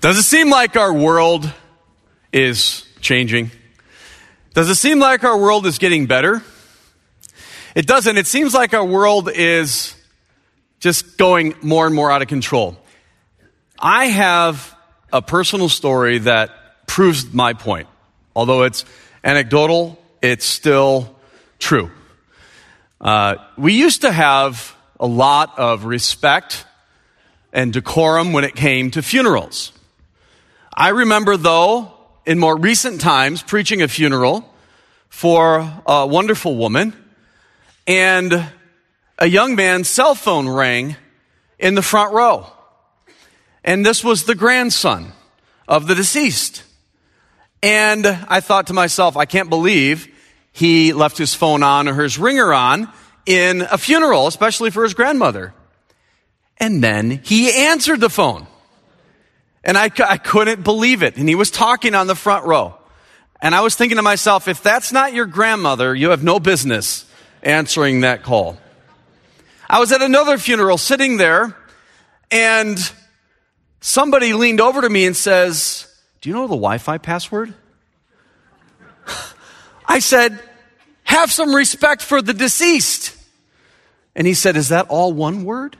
Does it seem like our world is changing? Does it seem like our world is getting better? It doesn't. It seems like our world is just going more and more out of control. I have a personal story that proves my point. Although it's anecdotal, it's still true. We used to have a lot of respect and decorum when it came to funerals. I remember, though, in more recent times, preaching a funeral for a wonderful woman, and a young man's cell phone rang in the front row. And this was the grandson of the deceased. And I thought to myself, I can't believe he left his phone on or his ringer on in a funeral, especially for his grandmother. And then he answered the phone. And I couldn't believe it. And he was talking on the front row. And I was thinking to myself, if that's not your grandmother, you have no business answering that call. I was at another funeral sitting there, and somebody leaned over to me and says, "Do you know the Wi-Fi password?" I said, "Have some respect for the deceased." And he said, "Is that all one word?"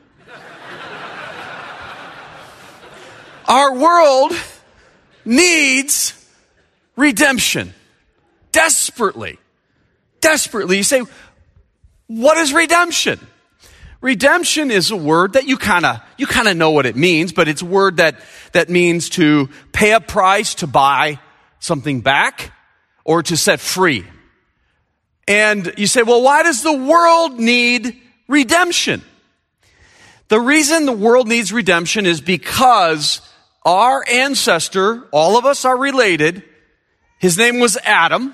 Our world needs redemption. Desperately. Desperately. You say, what is redemption? Redemption is a word that you kind of know what it means, but it's a word that means to pay a price to buy something back or to set free. And you say, well, why does the world need redemption? The reason the world needs redemption is because our ancestor, all of us are related, his name was Adam.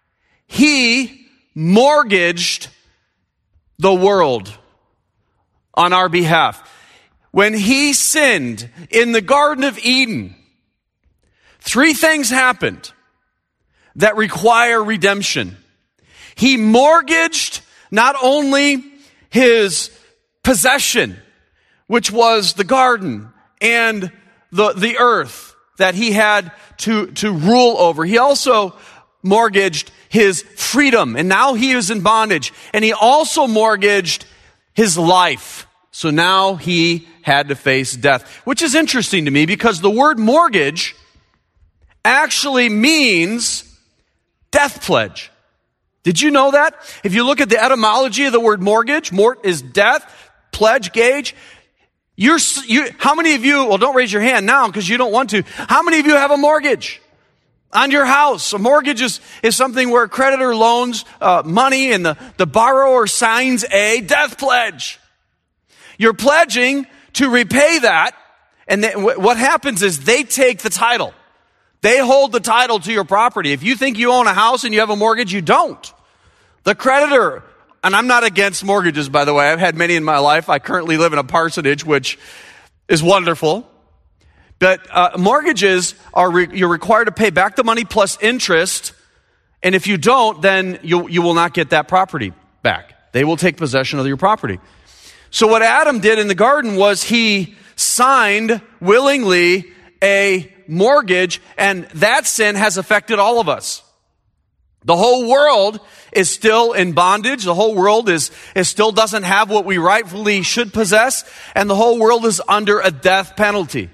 He mortgaged the world on our behalf. When he sinned in the Garden of Eden, 3 things happened that require redemption. He mortgaged not only his possession, which was the garden and the earth that he had to rule over. He also mortgaged his freedom, and now he is in bondage. And he also mortgaged his life. So now he had to face death, which is interesting to me because the word mortgage actually means death pledge. Did you know that? If you look at the etymology of the word mortgage, mort is death, pledge, gage. How many of you, well, don't raise your hand now because you don't want to. How many of you have a mortgage on your house? A mortgage is something where a creditor loans money and the borrower signs a death pledge. You're pledging to repay that, and what happens is they take the title. They hold the title to your property. If you think you own a house and you have a mortgage, you don't. The creditor, and I'm not against mortgages, by the way. I've had many in my life. I currently live in a parsonage, which is wonderful. But mortgages you're required to pay back the money plus interest. And if you don't, then you will not get that property back. They will take possession of your property. So what Adam did in the garden was he signed willingly a mortgage, and that sin has affected all of us. The whole world is still in bondage. The whole world is still doesn't have what we rightfully should possess, and the whole world is under a death penalty.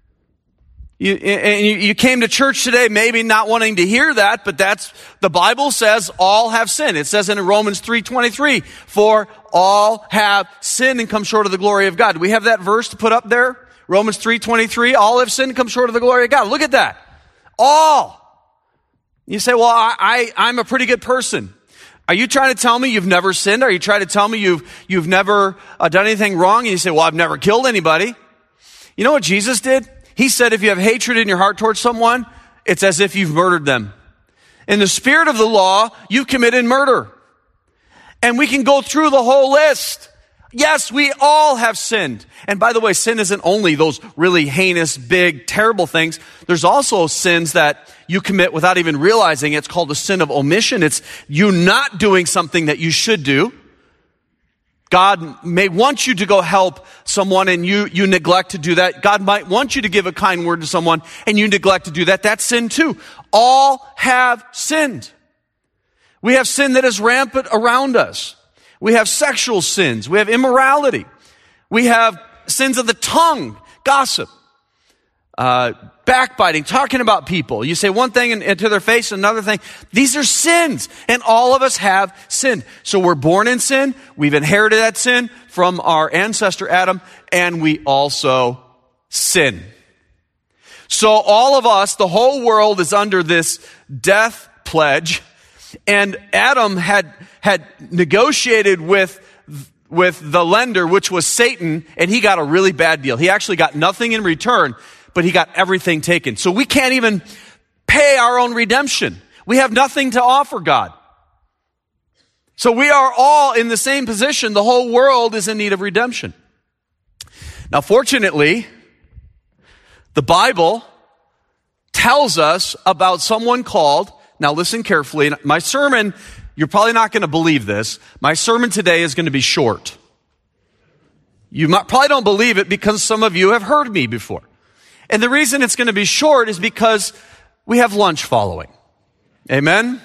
You came to church today maybe not wanting to hear that, but the Bible says all have sinned. It says in Romans 3:23, for all have sinned and come short of the glory of God. Do we have that verse to put up there? Romans 3:23, all have sinned and come short of the glory of God. Look at that. All. You say, well, I'm a pretty good person. Are you trying to tell me you've never sinned? Are you trying to tell me you've never done anything wrong? And you say, well, I've never killed anybody. You know what Jesus did? He said if you have hatred in your heart towards someone, it's as if you've murdered them. In the spirit of the law, you've committed murder. And we can go through the whole list. Yes, we all have sinned. And by the way, sin isn't only those really heinous, big, terrible things. There's also sins that you commit without even realizing. It's called a sin of omission. It's you not doing something that you should do. God may want you to go help someone and you neglect to do that. God might want you to give a kind word to someone and you neglect to do that. That's sin too. All have sinned. We have sin that is rampant around us. We have sexual sins. We have immorality. We have sins of the tongue, gossip, backbiting, talking about people. You say one thing and to their face, another thing. These are sins, and all of us have sinned. So we're born in sin. We've inherited that sin from our ancestor Adam, and we also sin. So all of us, the whole world is under this death pledge, and Adam had negotiated with the lender, which was Satan, and he got a really bad deal. He actually got nothing in return, but he got everything taken. So we can't even pay our own redemption. We have nothing to offer God. So we are all in the same position. The whole world is in need of redemption. Now, fortunately, the Bible tells us about someone called, now listen carefully, my sermon, you're probably not going to believe this. My sermon today is going to be short. You probably don't believe it because some of you have heard me before. And the reason it's going to be short is because we have lunch following. Amen?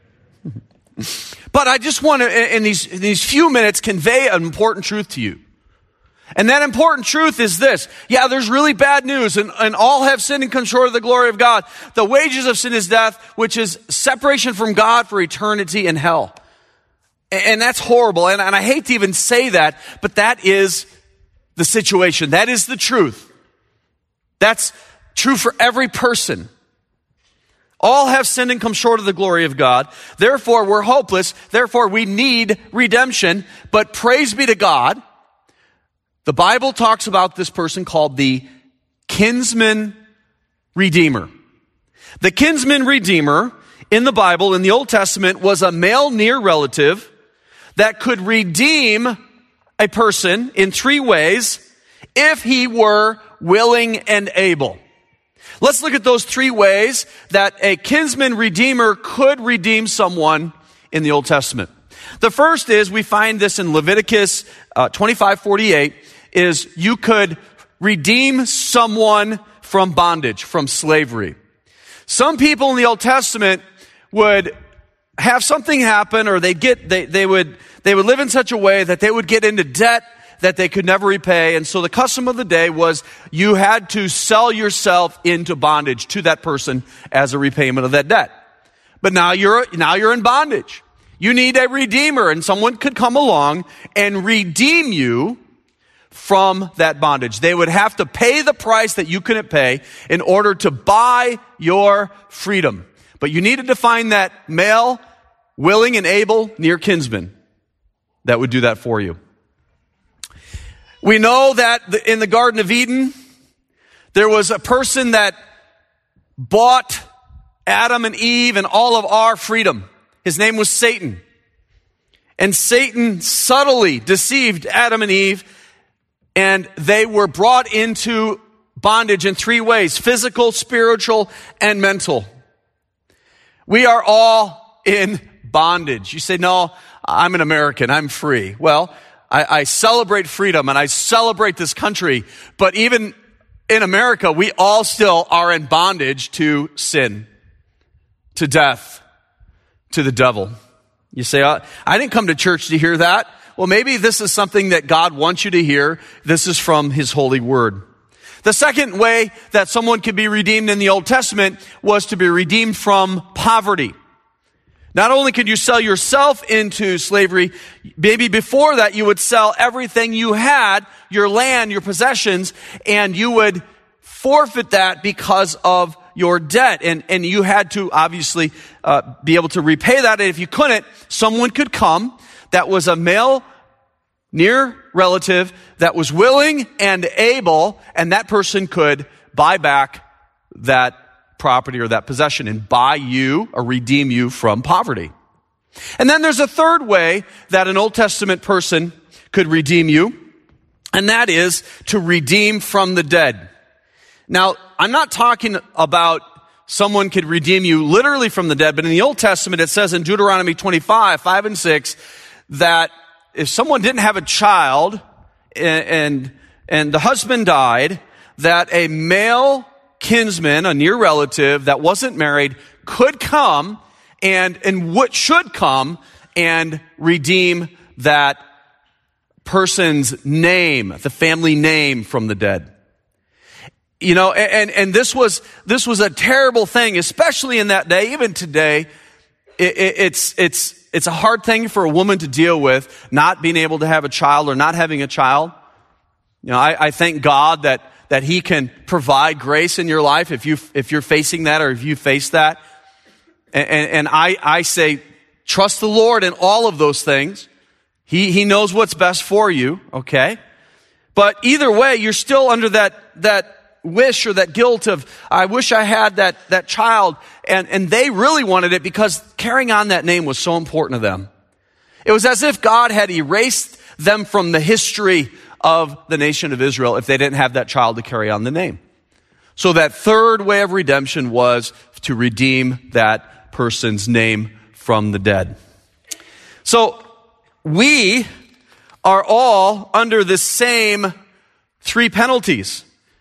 But I just want to, in these few minutes, convey an important truth to you. And that important truth is this. Yeah, there's really bad news, and all have sinned and come short of the glory of God. The wages of sin is death, which is separation from God for eternity in hell. And that's horrible, and I hate to even say that, but that is the situation. That is the truth. That's true for every person. All have sinned and come short of the glory of God. Therefore, we're hopeless. Therefore, we need redemption. But praise be to God, the Bible talks about this person called the kinsman redeemer. The kinsman redeemer in the Bible, in the Old Testament, was a male near relative that could redeem a person in three ways if he were willing and able. Let's look at those three ways that a kinsman redeemer could redeem someone in the Old Testament. The first is, we find this in Leviticus 25:48, is you could redeem someone from bondage, from slavery. Some people in the Old Testament would have something happen, or they would live in such a way that they would get into debt that they could never repay. And so the custom of the day was you had to sell yourself into bondage to that person as a repayment of that debt. But now you're in bondage. You need a redeemer, and someone could come along and redeem you from that bondage. They would have to pay the price that you couldn't pay in order to buy your freedom. But you needed to find that male, willing and able, near kinsman that would do that for you. We know that in the Garden of Eden, there was a person that bought Adam and Eve and all of our freedom. His name was Satan. And Satan subtly deceived Adam and Eve, and they were brought into bondage in three ways: physical, spiritual, and mental. We are all in bondage. You say, no, I'm an American, I'm free. Well, I celebrate freedom and I celebrate this country, but even in America, we all still are in bondage to sin, to death, to the devil. You say, I didn't come to church to hear that. Well, maybe this is something that God wants you to hear. This is from His holy word. The second way that someone could be redeemed in the Old Testament was to be redeemed from poverty. Not only could you sell yourself into slavery, maybe before that you would sell everything you had, your land, your possessions, and you would forfeit that because of your debt. And you had to obviously be able to repay that. And if you couldn't, someone could come that was a male near relative that was willing and able, and that person could buy back that property or that possession and buy you or redeem you from poverty. And then there's a third way that an Old Testament person could redeem you, and that is to redeem from the dead. Now, I'm not talking about someone could redeem you literally from the dead, but in the Old Testament it says in Deuteronomy 25:5 and 6, that if someone didn't have a child and the husband died, that a male kinsman, a near relative that wasn't married, could come and what should come and redeem that person's name, the family name, from the dead. You know, and this was a terrible thing, especially in that day. Even today, it's a hard thing for a woman to deal with, not being able to have a child or not having a child. You know, I thank God that He can provide grace in your life if you're facing that or if you face that. And I say, trust the Lord in all of those things. He knows what's best for you, okay? But either way, you're still under that wish or that guilt of, I wish I had that child. And they really wanted it because carrying on that name was so important to them. It was as if God had erased them from the history of the nation of Israel if they didn't have that child to carry on the name. So that third way of redemption was to redeem that person's name from the dead. So we are all under the same three penalties.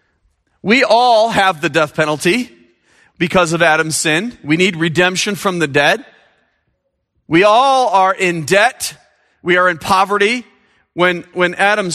We all have the death penalty because of Adam's sin. We need redemption from the dead. We all are in debt. We are in poverty. When Adam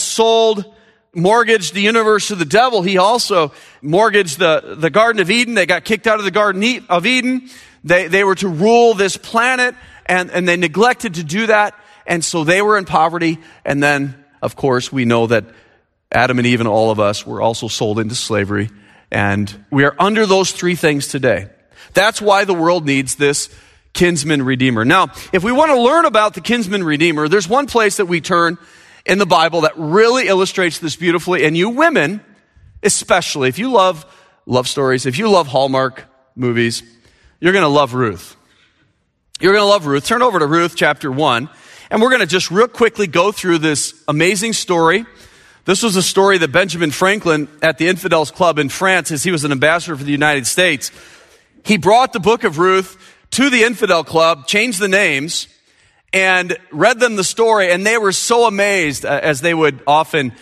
mortgaged the universe to the devil, he also mortgaged the Garden of Eden. They got kicked out of the Garden of Eden. They were to rule this planet, and they neglected to do that. And so they were in poverty. And then, of course, we know that Adam and Eve and all of us were also sold into slavery. And we are under those three things today. That's why the world needs this kinsman redeemer. Now, if we want to learn about the kinsman redeemer, there's one place that we turn in the Bible that really illustrates this beautifully. And you women, especially, if you love love stories, if you love Hallmark movies, you're going to love Ruth. You're going to love Ruth. Turn over to Ruth chapter 1. And we're going to just real quickly go through this amazing story. This was a story that Benjamin Franklin at the Infidels Club in France, as he was an ambassador for the United States, he brought the book of Ruth to the Infidel Club, changed the names, and read them the story, and they were so amazed, as they would often,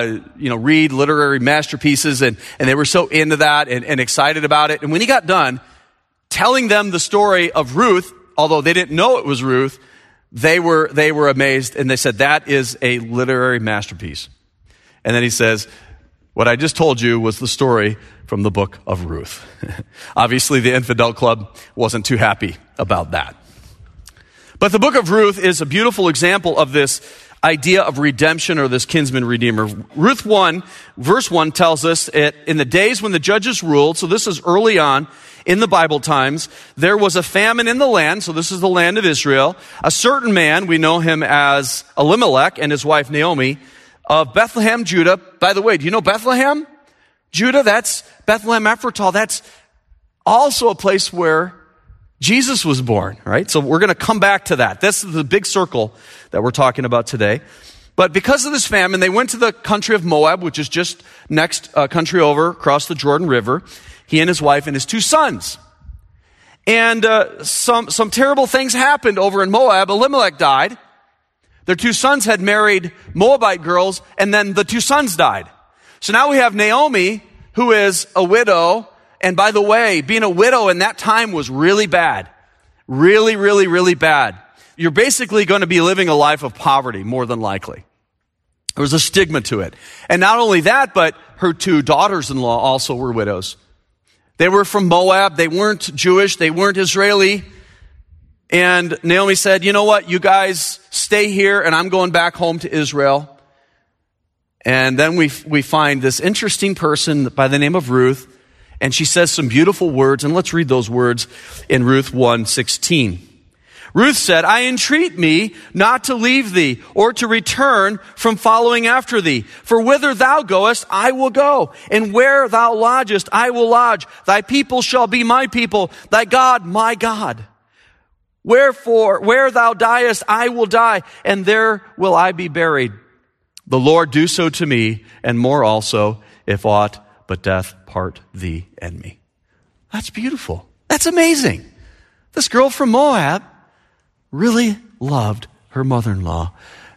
read literary masterpieces, and they were so into that and excited about it. And when he got done telling them the story of Ruth, although they didn't know it was Ruth, they were amazed, and they said, that is a literary masterpiece. And then he says, what I just told you was the story from the book of Ruth. Obviously, the Infidel Club wasn't too happy about that. But the book of Ruth is a beautiful example of this idea of redemption or this kinsman redeemer. Ruth 1, verse 1 tells us, in the days when the judges ruled, so this is early on in the Bible times, there was a famine in the land, so this is the land of Israel. A certain man, we know him as Elimelech and his wife Naomi, of Bethlehem, Judah. By the way, do you know Bethlehem? Judah, that's Bethlehem Ephratah. That's also a place where Jesus was born, right? So we're going to come back to that. This is the big circle that we're talking about today. But because of this famine, they went to the country of Moab, which is just next country over, across the Jordan River. He and his wife and his two sons. And some terrible things happened over in Moab. Elimelech died. Their two sons had married Moabite girls, and then the two sons died. So now we have Naomi, who is a widow. And by the way, being a widow in that time was really bad. Really, really, really bad. You're basically going to be living a life of poverty, more than likely. There was a stigma to it. And not only that, but her two daughters-in-law also were widows. They were from Moab. They weren't Jewish. They weren't Israeli. And Naomi said, you know what? You guys stay here, and I'm going back home to Israel. And then we find this interesting person by the name of Ruth. And she says some beautiful words. And let's read those words in Ruth 1:16. Ruth said, I entreat me not to leave thee or to return from following after thee. For whither thou goest, I will go. And where thou lodgest, I will lodge. Thy people shall be my people, thy God, my God. Wherefore, where thou diest, I will die, and there will I be buried. The Lord do so to me, and more also, if aught but death part thee and me. That's beautiful. That's amazing. This girl from Moab really loved her mother-in-law,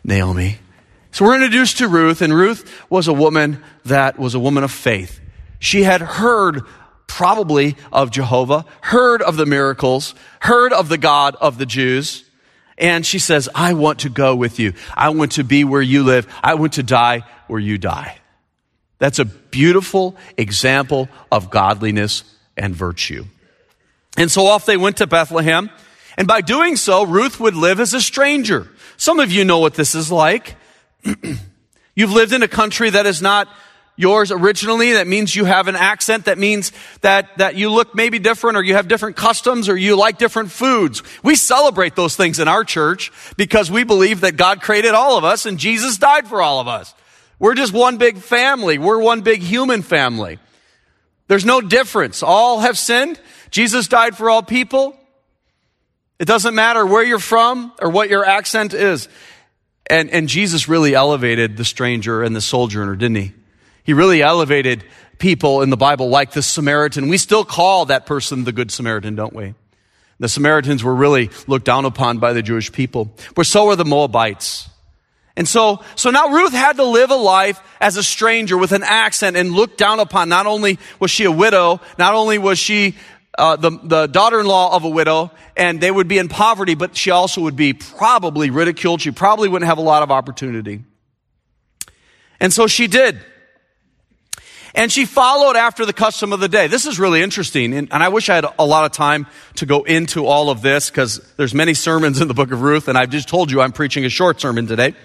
Naomi. So we're introduced to Ruth, and Ruth was a woman that was a woman of faith. She had heard probably of Jehovah, heard of the miracles, heard of the God of the Jews, and she says, I want to go with you. I want to be where you live. I want to die where you die. That's a beautiful example of godliness and virtue. And so off they went to Bethlehem, and by doing so, Ruth would live as a stranger. Some of you know what this is like. You've lived in a country that is not yours originally. That means you have an accent. That means that you look maybe different, or you have different customs, or you like different foods. We celebrate those things in our church because we believe that God created all of us and Jesus died for all of us. We're just one big family. We're one big human family. There's no difference. All have sinned. Jesus died for all people. It doesn't matter where you're from or what your accent is. And Jesus really elevated the stranger and the sojourner, didn't he? He really elevated people in the Bible like the Samaritan. We still call that person the Good Samaritan, don't we? The Samaritans were really looked down upon by the Jewish people. But so were the Moabites. And so now Ruth had to live a life as a stranger with an accent and looked down upon. Not only was she a widow, not only was she the daughter-in-law of a widow, and they would be in poverty, but she also would be probably ridiculed. She probably wouldn't have a lot of opportunity. And so she did. And she followed after the custom of the day. This is really interesting, and I wish I had a lot of time to go into all of this, because there's many sermons in the book of Ruth, and I've just told you I'm preaching a short sermon today.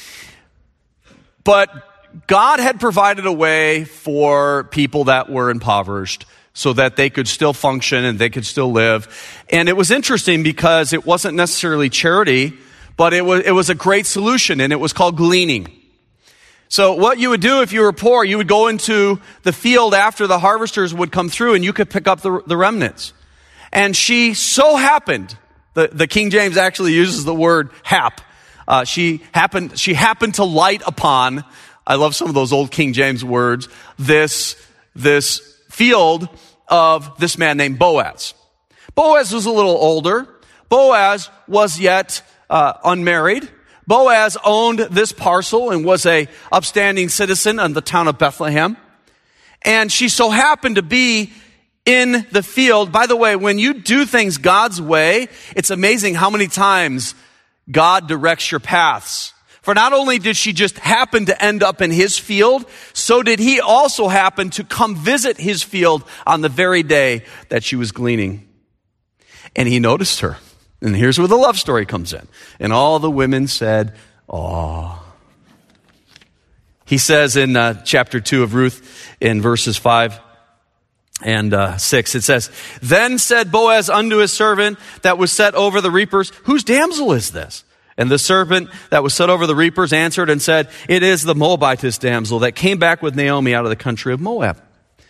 But God had provided a way for people that were impoverished so that they could still function and they could still live. And it was interesting because it wasn't necessarily charity, but it was a great solution, and it was called gleaning. So what you would do if you were poor, you would go into the field after the harvesters would come through, and you could pick up the remnants. And she so happened, the King James actually uses the word hap. She happened to light upon, I love some of those old King James words, this field of this man named Boaz. Boaz was a little older. Boaz was yet unmarried. Boaz owned this parcel and was a upstanding citizen in the town of Bethlehem. And she so happened to be in the field. By the way, when you do things God's way, it's amazing how many times God directs your paths. For not only did she just happen to end up in his field, so did he also happen to come visit his field on the very day that she was gleaning. And he noticed her. And here's where the love story comes in. And all the women said, "Aw." He says in chapter 2 of Ruth, in verses 5 and 6, it says, "Then said Boaz unto his servant that was set over the reapers, Whose damsel is this? And the servant that was set over the reapers answered and said, It is the Moabitess damsel that came back with Naomi out of the country of Moab."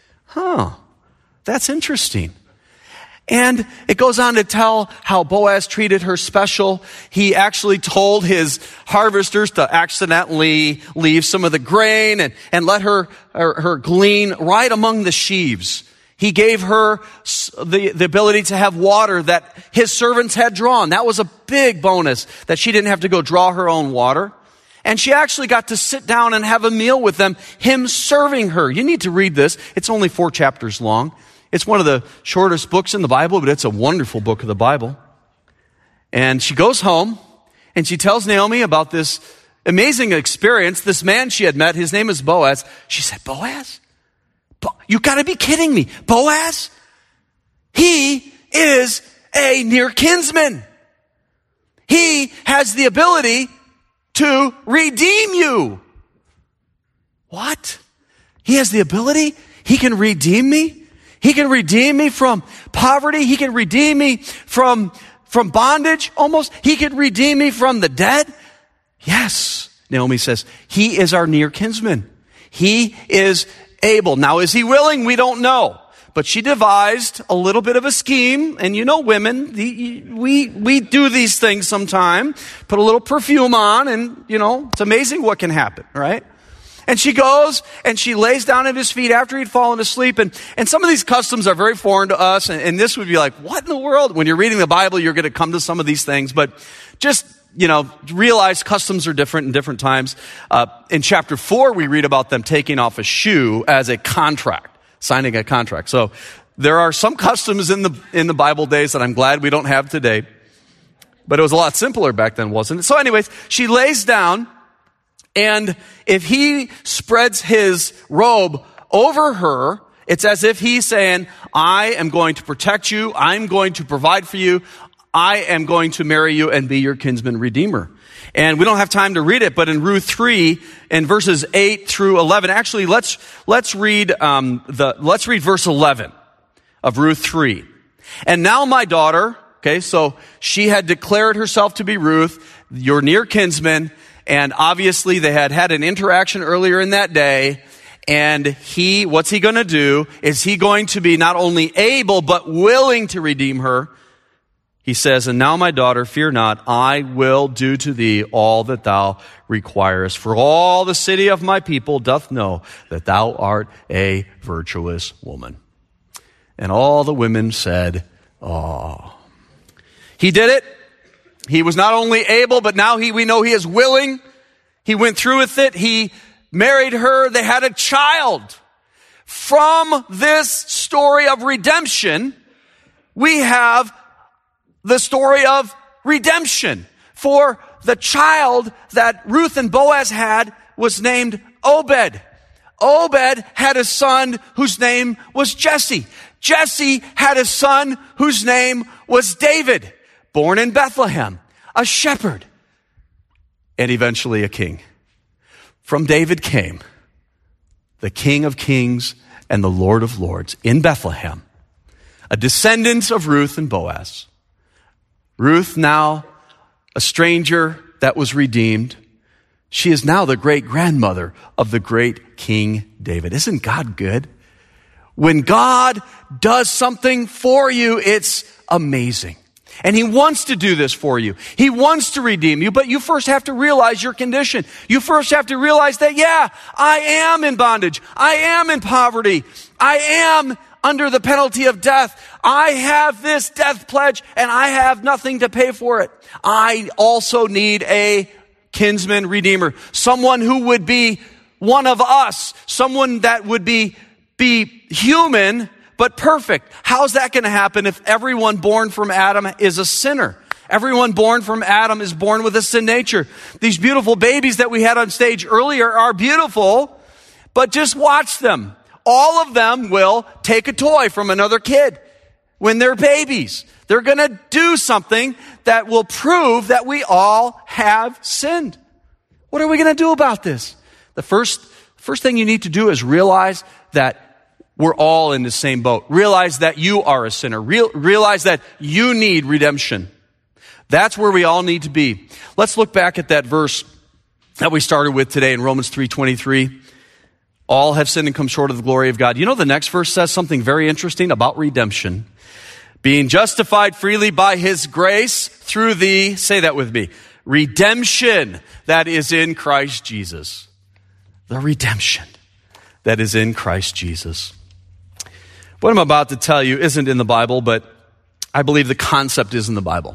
That's interesting. And it goes on to tell how Boaz treated her special. He actually told his harvesters to accidentally leave some of the grain and let her glean right among the sheaves. He gave her the ability to have water that his servants had drawn. That was a big bonus, that she didn't have to go draw her own water. And she actually got to sit down and have a meal with them, him serving her. You need to read this. It's only 4 chapters long. It's one of the shortest books in the Bible, but it's a wonderful book of the Bible. And she goes home, and she tells Naomi about this amazing experience. This man she had met, his name is Boaz. She said, "Boaz? You gotta be kidding me. Boaz? He is a near kinsman. He has the ability to redeem you." What? He has the ability? He can redeem me? He can redeem me from poverty. He can redeem me from bondage almost. He can redeem me from the dead. Yes, Naomi says, he is our near kinsman. He is able. Now, is he willing? We don't know. But she devised a little bit of a scheme. And you know women, we do these things sometime. Put a little perfume on and, it's amazing what can happen, right? And she goes and she lays down at his feet after he'd fallen asleep. And some of these customs are very foreign to us. And this would be like, what in the world? When you're reading the Bible, you're going to come to some of these things. But just realize customs are different in different times. In chapter 4, we read about them taking off a shoe as a contract, signing a contract. So there are some customs in the Bible days that I'm glad we don't have today. But it was a lot simpler back then, wasn't it? So anyways, she lays down, and if he spreads his robe over her, it's as if he's saying, I am going to protect you, I'm going to provide for you, I am going to marry you and be your kinsman redeemer. And we don't have time to read it, but in Ruth 3, in verses 8 through 11, actually, let's read verse 11 of Ruth 3. And now my daughter, okay, so she had declared herself to be Ruth, your near kinsman, and obviously they had an interaction earlier in that day, and what's he going to do? Is he going to be not only able, but willing to redeem her? He says, and now my daughter, fear not, I will do to thee all that thou requirest. For all the city of my people doth know that thou art a virtuous woman. And all the women said, oh. He did it. He was not only able, but now we know he is willing. He went through with it. He married her. They had a child. From this story of redemption, we have the story of redemption. For the child that Ruth and Boaz had was named Obed. Obed had a son whose name was Jesse. Jesse had a son whose name was David, born in Bethlehem, a shepherd, and eventually a king. From David came the King of Kings and the Lord of Lords in Bethlehem, a descendant of Ruth and Boaz. Ruth, now a stranger that was redeemed. She is now the great-grandmother of the great King David. Isn't God good? When God does something for you, it's amazing. And he wants to do this for you. He wants to redeem you, but you first have to realize your condition. You first have to realize that, I am in bondage. I am in poverty. I am under the penalty of death. I have this death pledge and I have nothing to pay for it. I also need a kinsman redeemer, someone who would be one of us, someone that would be human, but perfect. How's that going to happen if everyone born from Adam is a sinner? Everyone born from Adam is born with a sin nature. These beautiful babies that we had on stage earlier are beautiful, but just watch them. All of them will take a toy from another kid when they're babies. They're going to do something that will prove that we all have sinned. What are we going to do about this? The first thing you need to do is realize that we're all in the same boat. Realize that you are a sinner. Realize that you need redemption. That's where we all need to be. Let's look back at that verse that we started with today in Romans 3:23. All have sinned and come short of the glory of God. You know, the next verse says something very interesting about redemption. Being justified freely by his grace through the, say that with me, redemption that is in Christ Jesus. The redemption that is in Christ Jesus. What I'm about to tell you isn't in the Bible, but I believe the concept is in the Bible.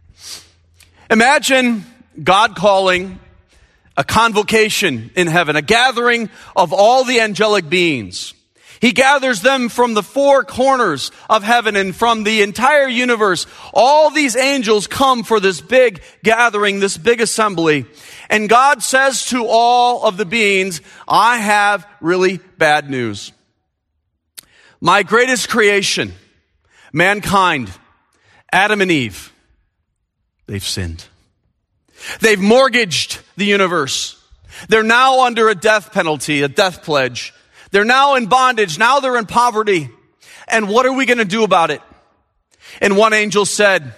Imagine God calling a convocation in heaven, a gathering of all the angelic beings. He gathers them from the four corners of heaven and from the entire universe. All these angels come for this big gathering, this big assembly. And God says to all of the beings, I have really bad news. My greatest creation, mankind, Adam and Eve, they've sinned. They've mortgaged the universe. They're now under a death penalty, a death pledge. They're now in bondage. Now they're in poverty. And what are we going to do about it? And one angel said,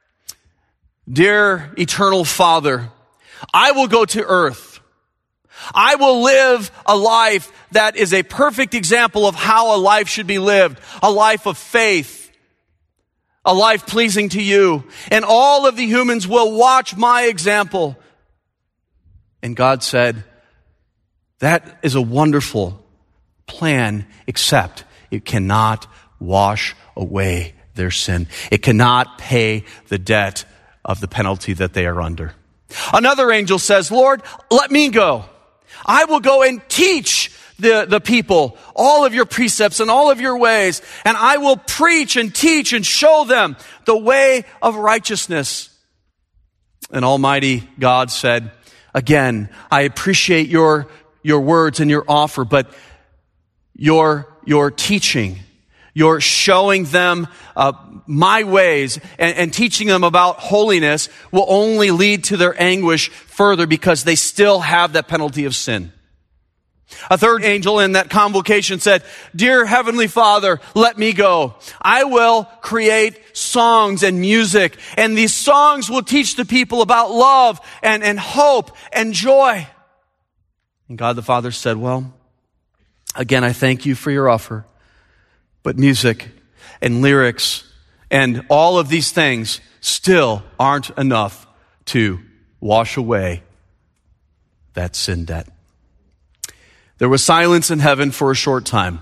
Dear eternal Father, I will go to earth. I will live a life that is a perfect example of how a life should be lived. A life of faith. A life pleasing to you. And all of the humans will watch my example. And God said, that is a wonderful plan, except it cannot wash away their sin. It cannot pay the debt of the penalty that they are under. Another angel says, Lord, let me go. I will go and teach the people all of your precepts and all of your ways, and I will preach and teach and show them the way of righteousness. And Almighty God said, again, I appreciate your words and your offer, but your teaching, your showing them my ways and teaching them about holiness will only lead to their anguish further because they still have that penalty of sin. A third angel in that convocation said, Dear Heavenly Father, let me go. I will create songs and music, and these songs will teach the people about love and hope and joy. And God the Father said, well, again, I thank you for your offer, but music and lyrics and all of these things still aren't enough to wash away that sin debt. There was silence in heaven for a short time.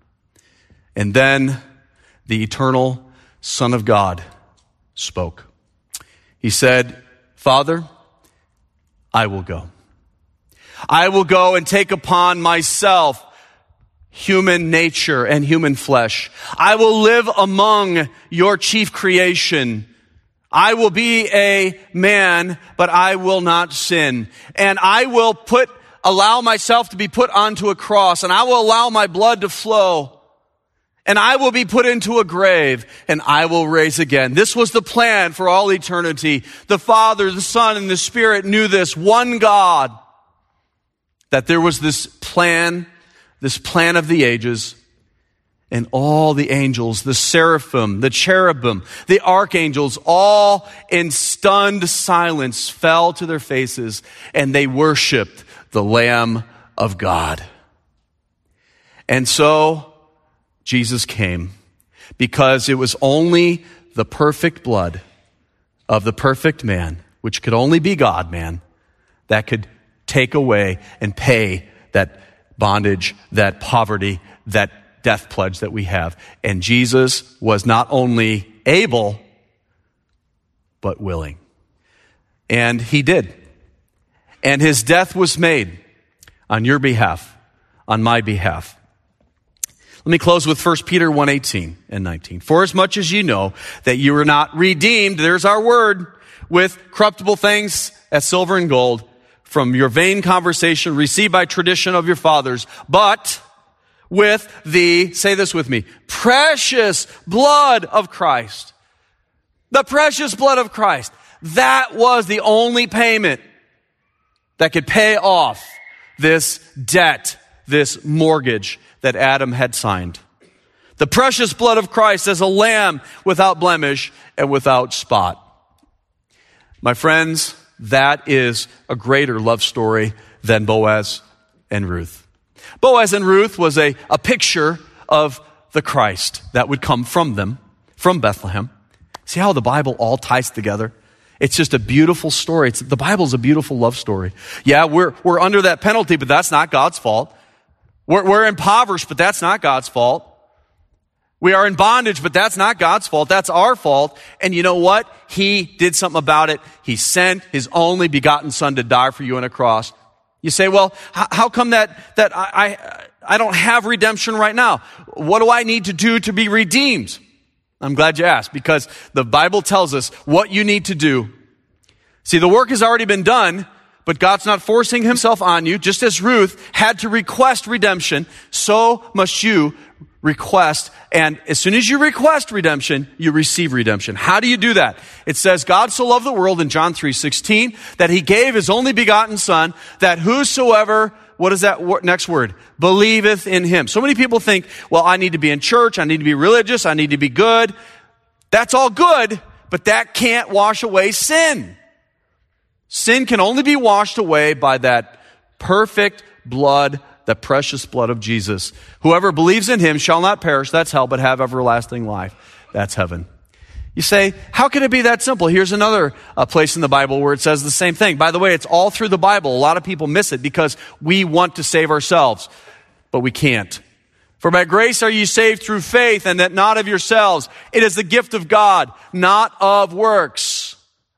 And then the eternal Son of God spoke. He said, Father, I will go. I will go and take upon myself human nature and human flesh. I will live among your chief creation. I will be a man, but I will not sin. And I will allow myself to be put onto a cross, and I will allow my blood to flow, and I will be put into a grave, and I will rise again. This was the plan for all eternity. The Father, the Son, and the Spirit knew this, one God, that there was this plan of the ages, and all the angels, the seraphim, the cherubim, the archangels, all in stunned silence fell to their faces, and they worshiped the Lamb of God. And so Jesus came because it was only the perfect blood of the perfect man, which could only be God-man, that could take away and pay that bondage, that poverty, that death pledge that we have. And Jesus was not only able, but willing. And he did. And his death was made on your behalf, on my behalf. Let me close with 1 Peter 1:18 and 19. For as much as you know that you were not redeemed, there's our word, with corruptible things as silver and gold, from your vain conversation received by tradition of your fathers, but with the, say this with me, precious blood of Christ. The precious blood of Christ. That was the only payment that could pay off this debt, this mortgage that Adam had signed. The precious blood of Christ as a lamb without blemish and without spot. My friends, that is a greater love story than Boaz and Ruth. Boaz and Ruth was a picture of the Christ that would come from them, from Bethlehem. See how the Bible all ties together? It's just a beautiful story. The Bible's a beautiful love story. Yeah, we're under that penalty, but that's not God's fault. We're impoverished, but that's not God's fault. We are in bondage, but that's not God's fault. That's our fault. And you know what? He did something about it. He sent his only begotten Son to die for you on a cross. You say, well, how come that I don't have redemption right now? What do I need to do to be redeemed? I'm glad you asked, because the Bible tells us what you need to do. See, the work has already been done, but God's not forcing himself on you. Just as Ruth had to request redemption, so must you request. And as soon as you request redemption, you receive redemption. How do you do that? It says, God so loved the world in John 3:16 that he gave his only begotten Son, that whosoever, what is that next word? Believeth in him. So many people think, well, I need to be in church, I need to be religious, I need to be good. That's all good, but that can't wash away sin. Sin can only be washed away by that perfect blood, the precious blood of Jesus. Whoever believes in him shall not perish, that's hell, but have everlasting life. That's heaven. You say, how can it be that simple? Here's another place in the Bible where it says the same thing. By the way, it's all through the Bible. A lot of people miss it because we want to save ourselves, but we can't. For by grace are you saved through faith, and that not of yourselves. It is the gift of God, not of works,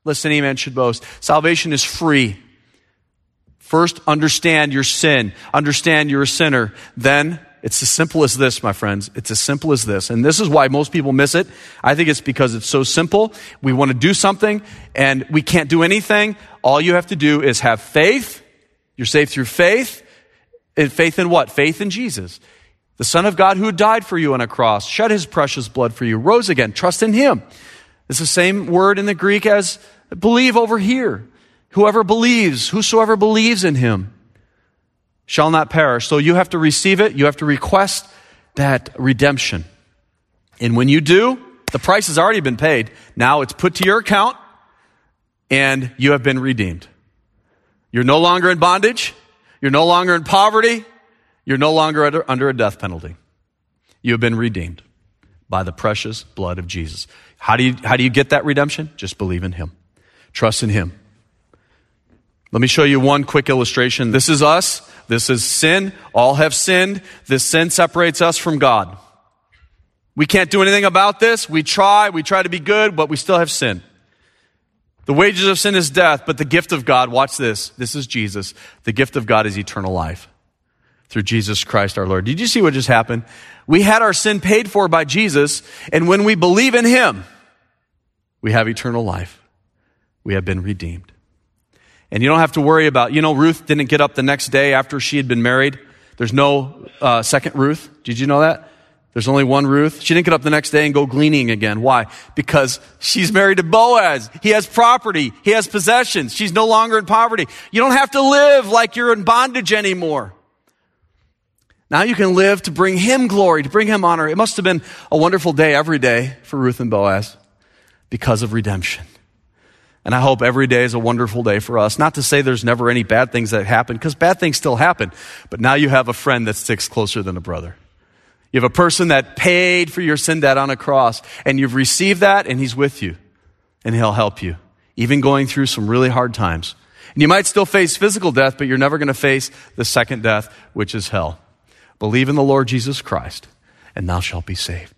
lest any man should boast. Salvation is free. First, understand your sin. Understand you're a sinner. Then, it's as simple as this, my friends. It's as simple as this. And this is why most people miss it. I think it's because it's so simple. We want to do something, and we can't do anything. All you have to do is have faith. You're saved through faith. And faith in what? Faith in Jesus, the Son of God who died for you on a cross, shed his precious blood for you, rose again. Trust in him. It's the same word in the Greek as believe over here. Whoever believes, whosoever believes in him shall not perish. So you have to receive it. You have to request that redemption. And when you do, the price has already been paid. Now it's put to your account and you have been redeemed. You're no longer in bondage. You're no longer in poverty. You're no longer under a death penalty. You have been redeemed by the precious blood of Jesus. How do you get that redemption? Just believe in him. Trust in him. Let me show you one quick illustration. This is us. This is sin. All have sinned. This sin separates us from God. We can't do anything about this. We try to be good, but we still have sin. The wages of sin is death, but the gift of God, watch this. This is Jesus. The gift of God is eternal life through Jesus Christ our Lord. Did you see what just happened? We had our sin paid for by Jesus, and when we believe in him, we have eternal life. We have been redeemed. And you don't have to worry about, Ruth didn't get up the next day after she had been married. There's no second Ruth. Did you know that? There's only one Ruth. She didn't get up the next day and go gleaning again. Why? Because she's married to Boaz. He has property. He has possessions. She's no longer in poverty. You don't have to live like you're in bondage anymore. Now you can live to bring him glory, to bring him honor. It must have been a wonderful day every day for Ruth and Boaz because of redemption. And I hope every day is a wonderful day for us. Not to say there's never any bad things that happen, because bad things still happen. But now you have a friend that sticks closer than a brother. You have a person that paid for your sin debt on a cross, and you've received that, and he's with you, and he'll help you, even going through some really hard times. And you might still face physical death, but you're never going to face the second death, which is hell. Believe in the Lord Jesus Christ, and thou shalt be saved.